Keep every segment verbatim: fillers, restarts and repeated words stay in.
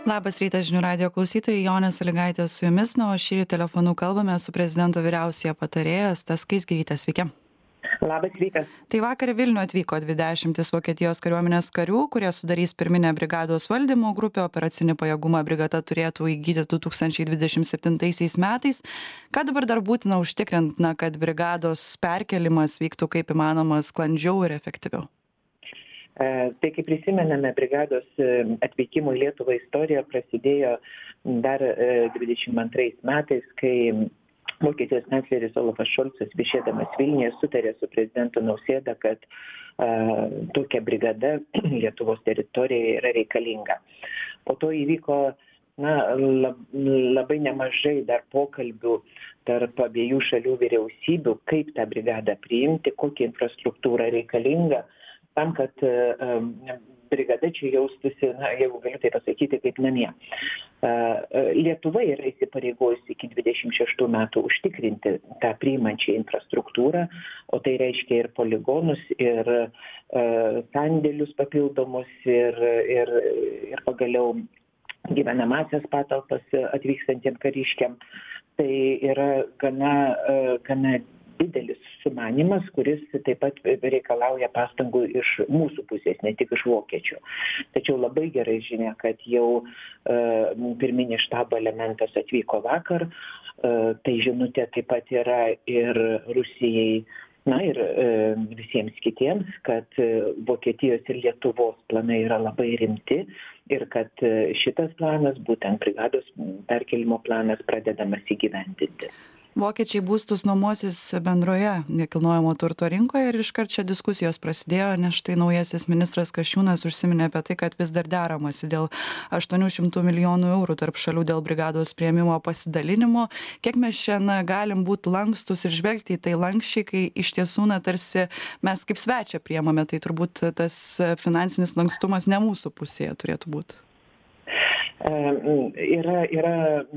Labas rytas žinių radijo klausytojai, Jonė Sąlygaitė su jumis, na, o šį telefonu kalbame su prezidento vyriausiaja patarėja Asta Skaisgirytė. Sveiki. Labas rytas. Tai vakar į Vilnių atvyko dvidešimtis Vokietijos kariuomenės karių, kurie sudarys pirminę brigados valdymo grupę. Operacinį pajėgumą brigada turėtų įgyti du tūkstančiai dvidešimt septintaisiais metais. Ką dabar dar būtina užtikrinti, na, kad brigados perkelimas vyktų kaip įmanoma sklandžiau ir efektyviau? Tai kaip prisimename, brigados atvykimo į Lietuvą istorija prasidėjo dar dvidešimt antrais metais, kai Vokietijos kancleris Olafas Šolcas viešėdamas Vilniuje sutarė su prezidentu Nausėda, kad a, tokia brigada Lietuvos teritorijoje yra reikalinga. Po to įvyko na, lab, labai nemažai dar pokalbių tarp abiejų šalių vyriausybių, kaip tą brigadą priimti, kokia infrastruktūra reikalinga, tam, kad uh, brigada čia jaustųsi, na, jeigu galiu tai pasakyti, kaip namie. Uh, Lietuva yra įsipareigojusi iki dvidešimt šeštų metų užtikrinti tą priimančią infrastruktūrą, o tai reiškia ir poligonus, ir uh, sandėlius papildomus, ir, ir, ir pagaliau gyvenamasias patalpas atvykstantiem kariškiam. Tai yra gana, uh, gana didelis sumanymas, kuris taip pat reikalauja pastangų iš mūsų pusės, ne tik iš vokiečių. Tačiau labai gerai žinia, kad jau uh, pirminis štabo elementas atvyko vakar, uh, tai žinutė taip pat yra ir Rusijai, na ir uh, visiems kitiems, kad uh, Vokietijos ir Lietuvos planai yra labai rimti ir kad uh, šitas planas, būtent brigados perkelimo planas, pradedamas įgyvendinti. Vokiečiai būstus nuomosis bendroje nekilnojamo turto rinkoje ir iškart čia diskusijos prasidėjo, nes štai naujasis ministras Kasčiūnas užsiminė apie tai, kad vis dar deramasi dėl aštuonių šimtų milijonų eurų tarp šalių dėl brigados priėmimo pasidalinimo. Kiek mes šiandien galim būti lankstus ir žvelgti į tai lankščiai, kai iš tiesų, na, tarsi mes kaip svečia priemame, tai turbūt tas finansinis lankstumas ne mūsų pusėje turėtų būti. Yra, yra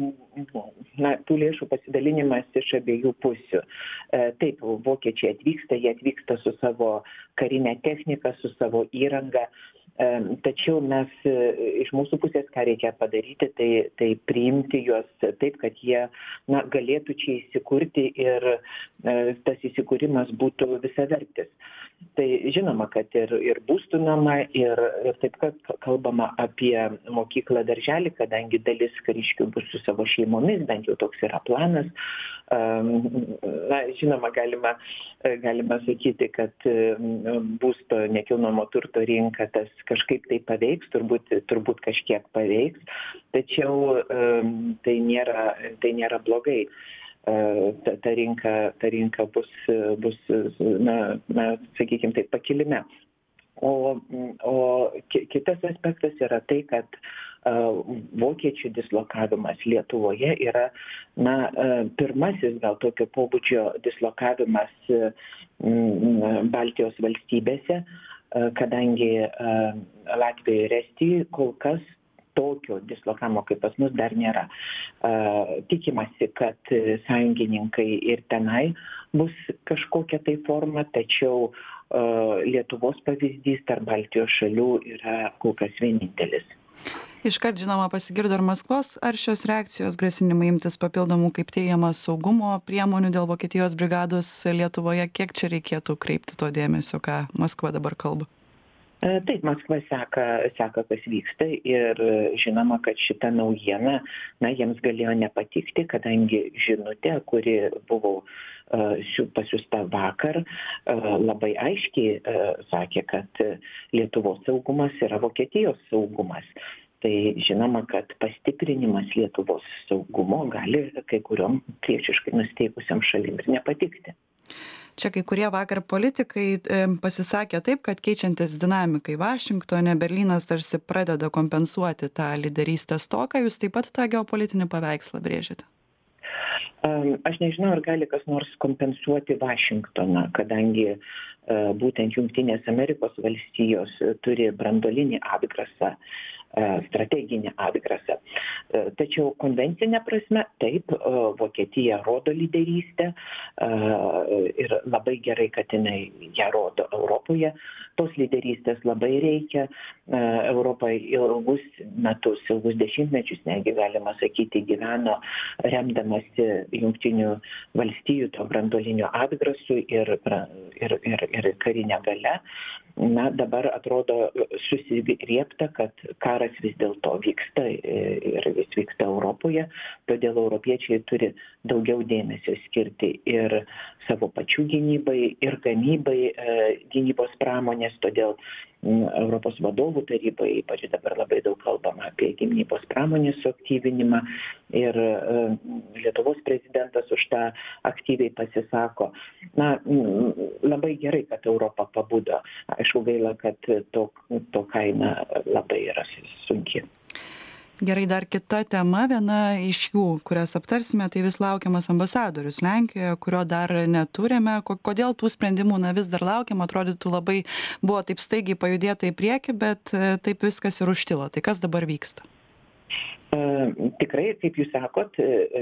na, tų lėšų pasidalinimas iš abiejų pusių. Taip, vokiečiai atvyksta, jie atvyksta su savo karinė technika, su savo įranga. Tačiau mes iš mūsų pusės, ką reikia padaryti, tai, tai priimti juos taip, kad jie na, galėtų čia įsikurti ir tas įsikūrimas būtų visavertis. Tai žinoma, kad ir, ir būstų nama, ir, ir taip pat kalbama apie mokyklą darželį, kadangi dalis kariškių bus su savo šeimomis, bent jau toks yra planas. Na, žinoma, galima, galima sakyti, kad būsto nekilnojamo turto rinka tas kažkaip tai paveiks, turbūt, turbūt kažkiek paveiks, tačiau tai nėra, tai nėra blogai. Ta, ta, rinka, ta rinka bus, bus na, na, sakykime, taip, pakilime. O, o kitas aspektas yra tai, kad uh, vokiečių dislokavimas Lietuvoje yra na, uh, pirmasis gal tokio pobūdžio dislokavimas uh, Baltijos valstybėse, uh, kadangi uh, Latvijoje ir Estijoje kol kas tokio dislokavimo kaip pas mus dar nėra. Uh, tikimasi, kad sąjungininkai ir tenai bus kažkokia tai forma, tačiau uh, Lietuvos pavyzdys tarp Baltijos šalių yra kol kas vienintelis. Iškart, žinoma, pasigirdo ir Maskvos aršios reakcijos, grasinimai imtis papildomų, kaip teigiama, saugumo priemonių dėl Vokietijos brigados Lietuvoje. Kiek čia reikėtų kreipti to dėmesio, ką Maskva dabar kalba? Taip, Maskva seka, seka, kas vyksta ir žinoma, kad šita naujiena, na, jiems galėjo nepatikti, kadangi žinutė, kuri buvo uh, pasiųsta vakar, uh, labai aiškiai uh, sakė, kad Lietuvos saugumas yra Vokietijos saugumas. Tai žinoma, kad pastiprinimas Lietuvos saugumo gali kai kuriom priešiškai nusteikusiam šalim ir nepatikti. Čia kai kurie vakar politikai e, pasisakė taip, kad keičiantis dinamikai Vašingtone, Berlynas tarsi pradeda kompensuoti tą lyderystės stoką. Jūs taip pat tą geopolitinį paveikslą brėžiate? Um, aš nežinau, ar gali kas nors kompensuoti Vašingtoną, kadangi uh, būtent Jungtinės Amerikos valstijos turi branduolinį atgrasą. strateginį atgrasą. Tačiau konvencinė prasme, taip, Vokietija rodo lyderystę ir labai gerai, kad jinai ją rodo Europoje. Tos lyderystės labai reikia. Europoje ilgus metus, ilgus dešimtmečius, negi galima sakyti, gyveno remdamasi Jungtinių valstijų to branduolinio atgrasu ir, ir, ir, ir karinė galia. Na, dabar atrodo susiriepta, kad karas vis dėlto vyksta ir jis vyksta Europoje, todėl europiečiai turi daugiau dėmesio skirti ir savo pačių gynybai, ir gamybai gynybos pramonės, todėl Europos vadovų tarybai, ypač dabar labai daug kalbama apie gynybos pramonės suaktyvinimą ir Lietuvos prezidentas už tą aktyviai pasisako. Na, labai gerai, kad Europa pabudo. Aišku, gaila, kad to, to kaina labai yra sunki. Gerai, dar kita tema, viena iš jų, kurias aptarsime, tai vis laukiamas ambasadorius Lenkijoje, kurio dar neturime. Kodėl tų sprendimų na, vis dar laukiam? Atrodytų labai buvo taip staigiai pajudėta į priekį, bet taip viskas ir užtilo. Tai kas dabar vyksta? Tikrai, kaip jūs sakot,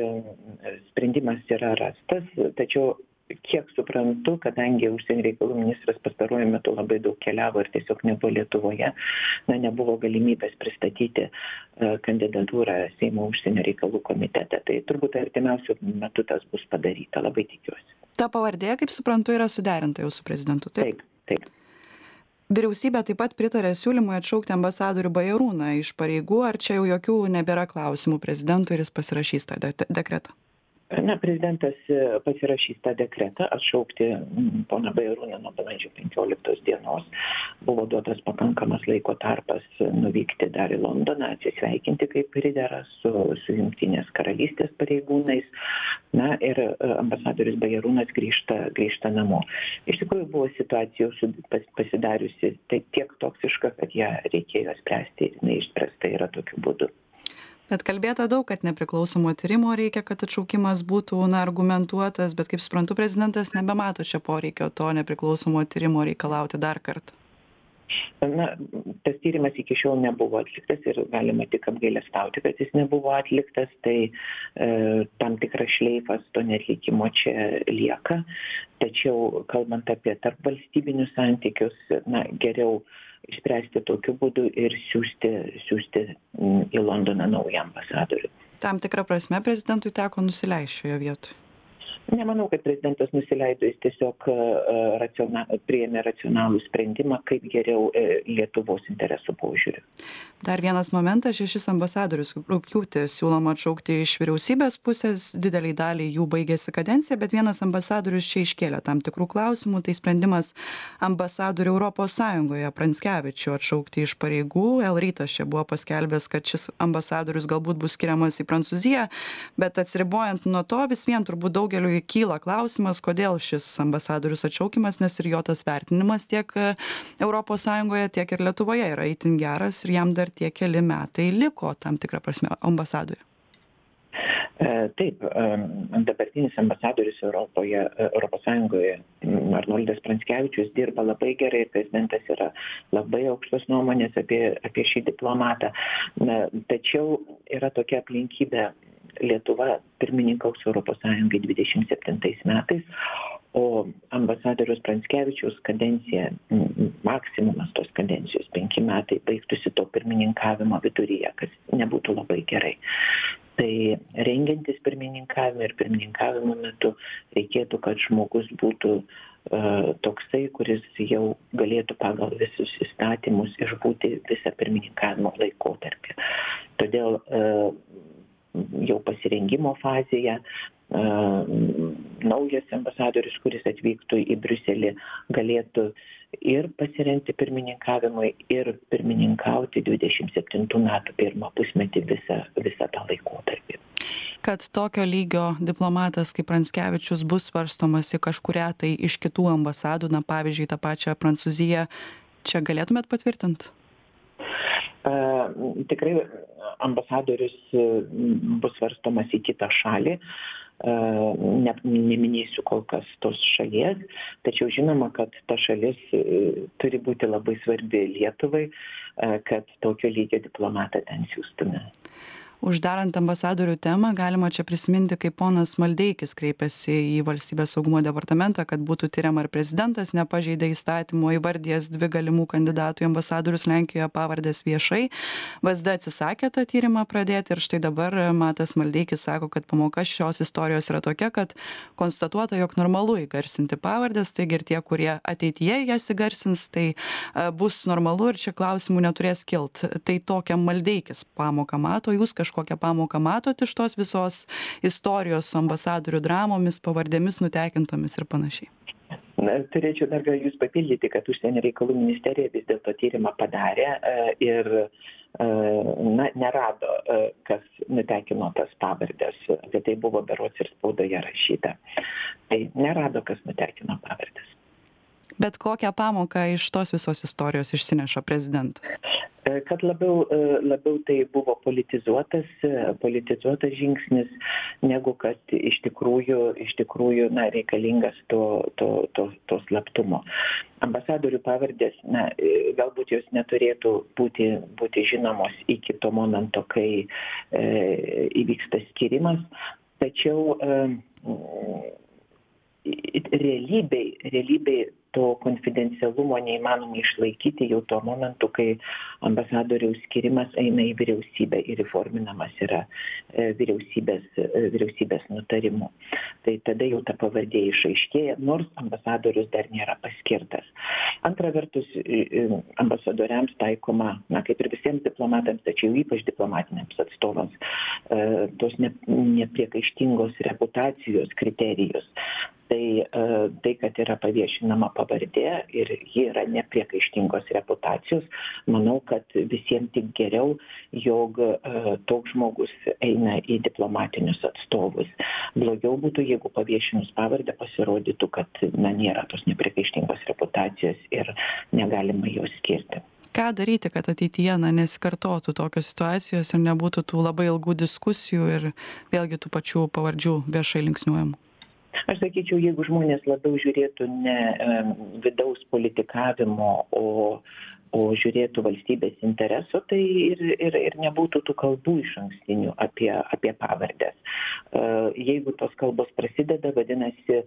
sprendimas yra rastas, tačiau kiek suprantu, kadangi užsienio reikalų ministras pastaruoju metu labai daug keliavo ir tiesiog nebuvo Lietuvoje, na, nebuvo galimybės pristatyti kandidatūrą Seimo užsienio reikalų komitete. Tai turbūt artimiausiu metu tas bus padaryta, labai tikiuosi. Ta pavardė, kaip suprantu, yra suderinta jau su prezidentu, taip? Taip, taip. Vyriausybė taip pat pritarė siūlymui atšaukti ambasadorių Bajarūną iš pareigų, ar čia jau jokių nebėra klausimų prezidentui ir jis pasirašys tą de- dekretą? Na, prezidentas pasirašys tą dekretą atšaukti poną Bajarūną nuo balandžio penkioliktos dienos. Buvo duotas pakankamas laiko tarpas nuvykti dar į Londoną, atsisveikinti kaip pridera su, su Jungtinės karalystės pareigūnais. Na ir ambasadorius Bajarūnas grįžta, grįžta namo. Iš tikrųjų buvo situacija pas, pasidariusi tai tiek toksiška, kad ją reikėjo spręsti ir neišspręsta yra tokiu būdu. Bet kalbėta daug, kad nepriklausomo tyrimo reikia, kad atšaukimas būtų na, argumentuotas, bet kaip suprantu, prezidentas nebemato čia poreikio to nepriklausomo tyrimo reikalauti dar kartą. Na, tas tyrimas iki šiol nebuvo atliktas ir galima tik apgailestauti, kad jis nebuvo atliktas, tai e, tam tikras šleifas to neatlikimo čia lieka. Tačiau, kalbant apie tarpvalstybinius santykius, na, geriau išspręsti tokiu būdu ir siūsti, siūsti į Londoną naują ambasadorių. Tam tikrą prasme prezidentui teko nusileisti šioje vietoje. Nemanau, kad prezidentas nusileido, jis tiesiog raciona, priėmė racionalų sprendimą, kaip geriau Lietuvos interesų požiūriu. Dar vienas momentas, šešis ambasadorius rugpjūtį siūloma atšaukti iš vyriausybės pusės, dideliai daliai jų baigėsi kadencija, bet vienas ambasadorius čia iškėlė tam tikrų klausimų, tai sprendimas ambasadorių Europos Sąjungoje Pranckevičių atšaukti iš pareigų. El Rytas čia buvo paskelbęs, kad šis ambasadorius galbūt bus skiriamas į Prancūziją, bet atsiribojant nuo to vis vien turbūt daugeliu kyla klausimas, kodėl šis ambasadorius atšaukimas, nes ir jo tas vertinimas tiek Europos Sąjungoje, tiek ir Lietuvoje yra itin geras ir jam dar tie keli metai liko tam tikrą prasme ambasadoje. Taip, dabartinis ambasadorius Europoje, Europos Sąjungoje, Arnoldas Pranckevičius, dirba labai gerai ir prezidentas yra labai aukštos nuomonės apie, apie šį diplomatą. Na, tačiau yra tokia aplinkybė, Lietuva pirmininkaus Europos Sąjungai dvidešimt septintais metais, o ambasadorius Pranckevičiaus kadencija, maksimumas tos kadencijos, penki metai, baigtųsi to pirmininkavimo viduryje, kas nebūtų labai gerai. Tai rengiantis pirmininkavimą ir pirmininkavimo metu reikėtų, kad žmogus būtų uh, toksai, kuris jau galėtų pagal visus įstatymus išbūti visą pirmininkavimo laikotarpį. Todėl uh, jau pasirengimo fazėje naujas ambasadorius, kuris atvyktų į Briuselį, galėtų ir pasirengti pirmininkavimui, ir pirmininkauti dvidešimt septintų metų pirmą pusmetį visą, visą tą laikotarpį. Kad tokio lygio diplomatas kaip Pranckevičius bus svarstomas į kažkurią tai iš kitų ambasadų, na pavyzdžiui, tą pačią Prancūziją, čia galėtumėt patvirtinti? Uh, tikrai ambasadorius bus svarstomas į kitą šalį. ne, neminėsiu kol kas tos šalies, tačiau žinoma, kad ta šalis turi būti labai svarbi Lietuvai, kad tokio lygio diplomatą ten siųstume. Uždarant ambasadorių temą, galima čia prisiminti, kaip ponas Maldeikis kreipėsi į Valstybės saugumo departamentą, kad būtų tyriama, ar prezidentas nepažeidė įstatymo, įvardijęs dvi galimų kandidatų į ambasadorius Lenkijoje pavardės viešai. V S D atsisakė tą tyrimą pradėti ir štai dabar Matas Maldeikis sako, kad pamoka šios istorijos yra tokia, kad konstatuota, jog normalu įgarsinti pavardės, taigi ir tie, kurie ateityje jas įgarsins, tai bus normalu ir čia klausimų neturės kilt. Tai tokią Maldeikis pamoką mato, jūs kažką kokią pamoką matot iš tos visos istorijos su ambasadorių dramomis, pavardėmis nutekintomis ir panašiai? Na, turėčiau dar gal jūs papildyti, kad Užsienio reikalų ministerija vis dėlto tyrimą padarė ir na, nerado, kas nutekino tas pavardės. Apie tai buvo berods ir spaudoje rašyta. Tai nerado, kas nutekino pavardės. Bet kokią pamoką iš tos visos istorijos išsineša prezidentas? Kad labiau, labiau tai buvo politizuotas, politizuotas žingsnis, negu kad iš tikrųjų, iš tikrųjų na, reikalingas to, to, to, to slaptumo. Ambasadorių pavardės, na, galbūt jos neturėtų būti, būti žinomos iki to momento, kai e, įvyksta skirimas, tačiau e, realybėj, realybėj to konfidencialumo neįmanoma išlaikyti jau tuo momentu, kai ambasadoriaus skirimas eina į vyriausybę ir įforminamas yra vyriausybės, vyriausybės nutarimu. Tai tada jau ta pavardė išaiškėja, nors ambasadorius dar nėra paskirtas. Antra vertus, ambasadoriams taikoma, na, kaip ir visiems diplomatams, tačiau ypač diplomatiniams atstovams, tos ne, nepriekaištingos reputacijos kriterijus. Tai, tai, kad yra paviešinama pavardė ir ji yra nepriekaištingos reputacijos, manau, kad visiems tik geriau, jog toks žmogus eina į diplomatinius atstovus. Blogiau būtų, jeigu paviešinus pavardę pasirodytų, kad na, nėra tos nepriekaištingos reputacijos ir negalima jos skirti. Ką daryti, kad ateityje na, nesikartotų tokios situacijos ir nebūtų tų labai ilgų diskusijų ir vėlgi tų pačių pavardžių viešai linksniuojamų? Aš sakyčiau, jeigu žmonės labiau žiūrėtų ne vidaus politikavimo, o, o žiūrėtų valstybės interesų, tai ir, ir, ir nebūtų tų kalbų iš ankstinių apie, apie pavardės. Jeigu tos kalbos prasideda, vadinasi,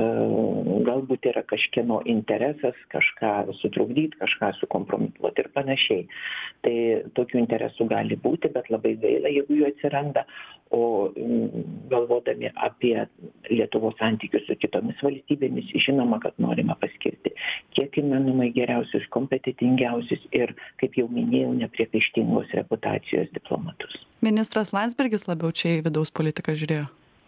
galbūt yra kažkieno interesas kažką sutrukdyti, kažką sukompromituoti ir panašiai. Tai tokių interesų gali būti, bet labai gaila, jeigu jų atsiranda. O galvodami apie Lietuvos santykius su kitomis valstybėmis, žinoma, kad norima paskirti kiek įmanomai geriausius, kompetitingiausius ir, kaip jau minėjau, nepriekaištingos reputacijos diplomatus. Ministras Landsbergis labiau čia į vidaus politiką žiūrėjo?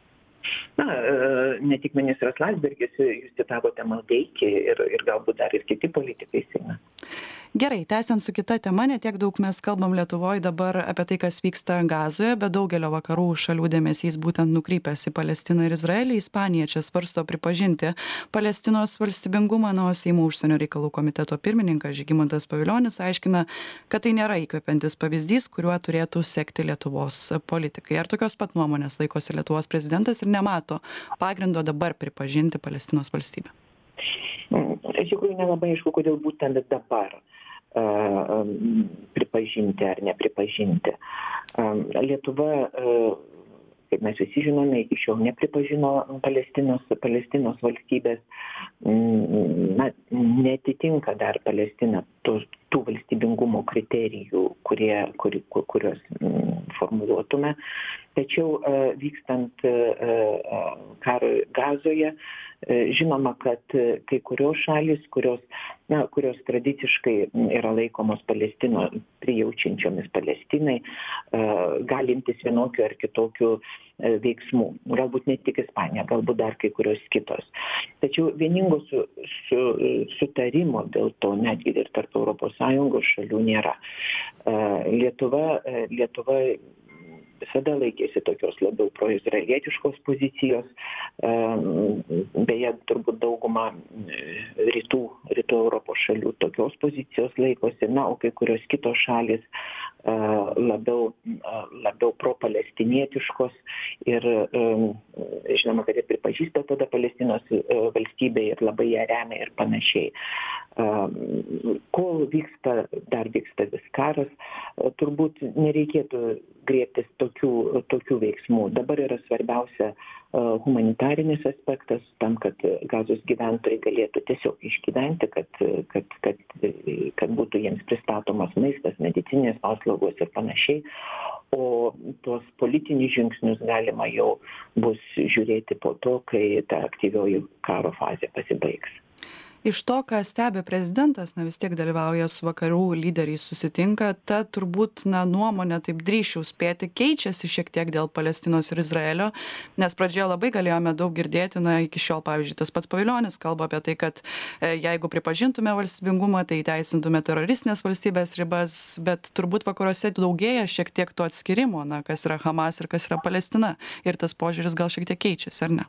Na, ne tik ministras Landsbergis, jūs citavote Maldeikį ir, ir galbūt dar ir kiti politikai Seime. Gerai, tęsiant su kita tema, ne tiek daug mes kalbam Lietuvoje dabar apie tai, kas vyksta Gazoje, bet daugelio vakarų šalių dėmesys būtent nukrypęs į Palestiną ir Izraelį. Ispanija čia svarsto pripažinti Palestinos valstybingumą, nors Seimo užsienio reikalų komiteto pirmininkas Žygimantas Pavilionis aiškina, kad tai nėra įkvepiantis pavyzdys, kuriuo turėtų sekti Lietuvos politikai. Ar tokios pat nuomonės laikosi Lietuvos prezidentas ir nemato pagrindo dabar pripažinti Palestinos valstybę? Iš tikrųjų nelabai aišku, kodėl būtent dabar uh, pripažinti ar nepripažinti. Uh, Lietuva, uh, kaip mes visi žinome, iki šiol nepripažino Palestinos, Palestinos valstybės. Na, netitinka dar Palestina tų, tų valstybingumo kriterijų, kurie, kur, kuriuos formuluotume. Tačiau uh, vykstant uh, karui Gazoje, žinoma, kad kai kurios šalys, kurios, na, kurios tradiciškai yra laikomos Palestino prijaučiančiomis Palestinai, gali imtis vienokių ar kitokių veiksmų. Galbūt ne tik Ispanija, galbūt dar kai kurios kitos. Tačiau vieningo su, su, sutarimo dėl to netgi ir tarp Europos Sąjungos šalių nėra. Lietuva, Lietuva visada laikėsi tokios labiau proizraelietiškos pozicijos, Beje, turbūt dauguma rytų, rytų Europos šalių tokios pozicijos laikosi, na, o kai kurios kitos šalis labiau, labiau pro-palestinietiškos ir žinoma, kad jie pripažįsta tada Palestinos valstybę ir labai ją remia ir panašiai. Kol vyksta, dar vyksta vis karas, turbūt nereikėtų griebtis tokių, tokių veiksmų. Dabar yra svarbiausia humanitarinis aspektas tam, kad Gazos gyventojai galėtų tiesiog išgyventi, kad, kad, kad, kad būtų jiems pristatomas maistas, medicinės paslaugos ir panašiai. O tuos politinius žingsnius galima jau bus žiūrėti po to, kai ta aktyvioji karo fazė pasibaigs. Iš to, ką stebi prezidentas, na vis tiek dalyvauja su vakarų lyderiais, susitinka, ta turbūt na, nuomonė, taip drįsčiau spėti, keičiasi šiek tiek dėl Palestinos ir Izraelio, nes pradžioje labai galėjome daug girdėti, na iki šiol, pavyzdžiui, tas pats Pavilionis kalba apie tai, kad e, jeigu pripažintume valstybingumą, tai teisintume teroristinės valstybės ribas, bet turbūt vakaruose daugėja šiek tiek to atskirimo, na kas yra Hamas ir kas yra Palestina, ir tas požiūris gal šiek tiek keičiasi, ar ne?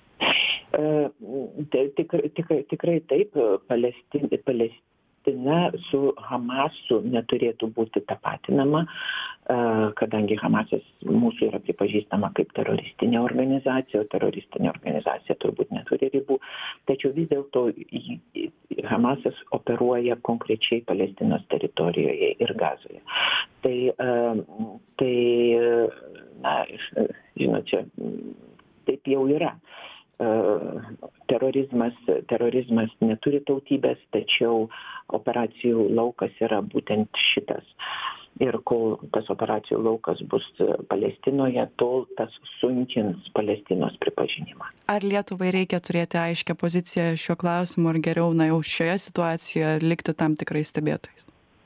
Tikrai, tikrai, tikrai taip, Palestina, Palestina su Hamasu neturėtų būti tapatinama, kadangi Hamasas mūsų yra pripažįstama kaip teroristinė organizacija, o teroristinė organizacija turbūt neturi ribų, tačiau vis dėlto Hamasas operuoja konkrečiai Palestinos teritorijoje ir Gazoje. Tai, tai na, žinot, čia taip jau yra. Terorizmas, terorizmas neturi tautybės, tačiau operacijų laukas yra būtent šitas. Ir kol tas operacijų laukas bus Palestinoje, tol tas sunkins Palestinos pripažinimą. Ar Lietuvai reikia turėti aiškę poziciją šiuo klausimu, ar geriau na, jau šioje situacijoje likti tam tikrais stebėtojais?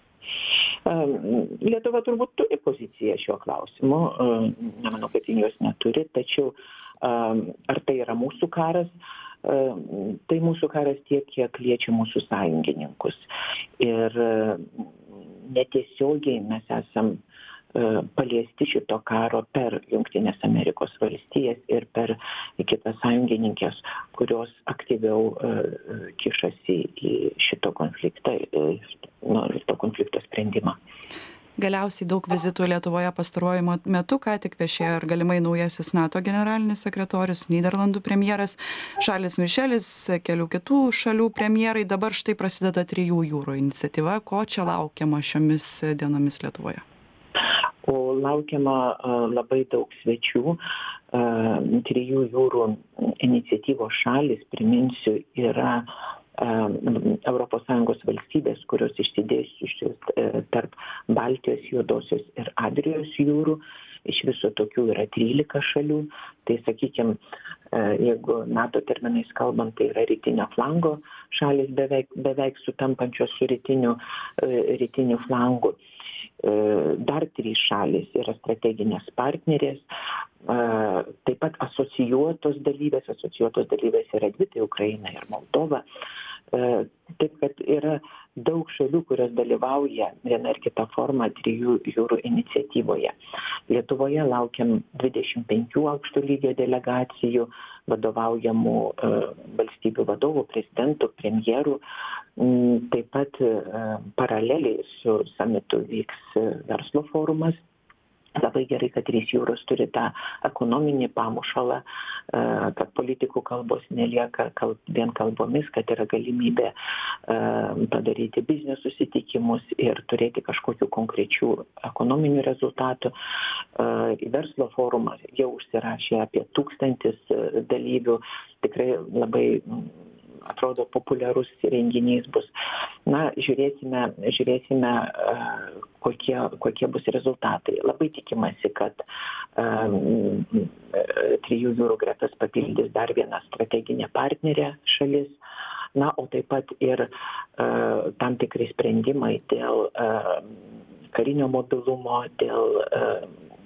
Lietuva turbūt turi poziciją šiuo klausimu, nemanau, kad jos neturi, tačiau ar tai yra mūsų karas, tai mūsų karas tiek, kiek liečia mūsų sąjungininkus. Ir netiesiogiai mes esam paliesti šito karo per Jungtinės Amerikos valstijas ir per kitas sąjungininkės, kurios aktyviau kišasi į šito konfliktą, nu, to konflikto sprendimą. Galiausiai daug vizitų Lietuvoje pastaruoju metu, ką tik viešėjo ir galimai naujasis NATO generalinis sekretorius, Nyderlandų premjeras, Šarlis Mišelis, kelių kitų šalių premjerai. Dabar štai prasideda Trijų jūrų iniciatyva. Ko čia laukiama šiomis dienomis Lietuvoje? O laukiama labai daug svečių. Trijų jūrų iniciatyvos šalis, priminsiu, yra Europos Sąjungos valstybės, kurios išsidėsčiusios tarp Baltijos, Juodosios ir Adrijos jūrų. Iš viso tokių yra trylika šalių. Tai, sakykime, jeigu NATO terminais kalbant, tai yra rytinio flango šalis beveik, beveik sutampančios su rytiniu, rytiniu flangu. Dar trys šalis yra strateginės partnerės, taip pat asocijuotos dalyvės, asocijuotos dalyvės yra dvi, tai Ukraina ir Moldova. Taip, kad yra daug šalių, kurios dalyvauja viena ar kita forma Trijų jūrų iniciatyvoje. Lietuvoje laukiam dvidešimt penkių aukšto lygio delegacijų, vadovaujamų valstybių vadovų, prezidentų, premjerų. Taip pat paraleliai su samitu vyks verslo forumas. Labai gerai, kad Trys jūros turi tą ekonominį pamušalą, kad politikų kalbos nelieka vien kalbomis, kad yra galimybė padaryti biznio susitikimus ir turėti kažkokių konkrečių ekonominių rezultatų. Verslo forumas jau užsirašė apie tūkstantis dalyvių, tikrai labai atrodo populiarus renginys bus. Na, žiūrėsime, žiūrėsime kokie, kokie bus rezultatai. Labai tikimasi, kad um, Trijų jūrų gretas papildys dar vieną strateginę partnerę šalis. Na, o taip pat ir uh, tam tikri sprendimai dėl uh, karinio mobilumo, dėl uh,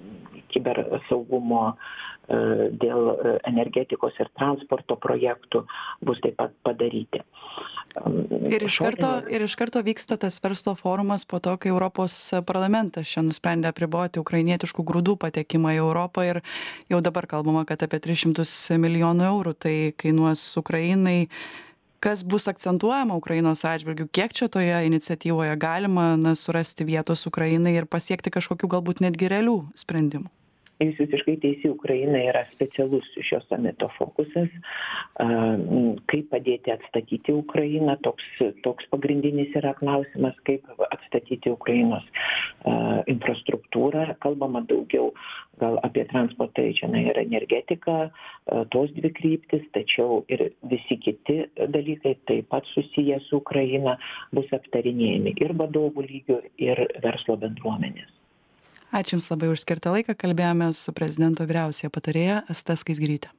kibersaugumo, dėl energetikos ir transporto projektų bus taip pat padaryti. Ir iš karto, ir iš karto vyksta tas verslo forumas po to, kai Europos parlamentas čia nusprendė apriboti ukrainietiškų grūdų patekimą į Europą ir jau dabar kalbama, kad apie tris šimtus milijonų eurų tai kainuos Ukrainai. Kas bus akcentuojama Ukrainos atžvilgiu, kiek čia toje iniciatyvoje galima na, surasti vietos Ukrainai ir pasiekti kažkokių galbūt netgi realių sprendimų? Jūs visiškai teisi, Ukraina yra specialus šio samito fokusas. Kaip padėti atstatyti Ukrainą, toks, toks pagrindinis yra klausimas, kaip atstatyti Ukrainos infrastruktūrą. Kalbama daugiau gal apie transportą, čia ir energetiką, tos dvi kryptis, tačiau ir visi kiti dalykai taip pat susiję su Ukraina bus aptarinėjami ir vadovų lygių, ir verslo bendruomenės. Ačiū Jums labai už skirtą laiką. Kalbėjome su prezidento vyriausiaja patarėja Asta Skaisgiryte.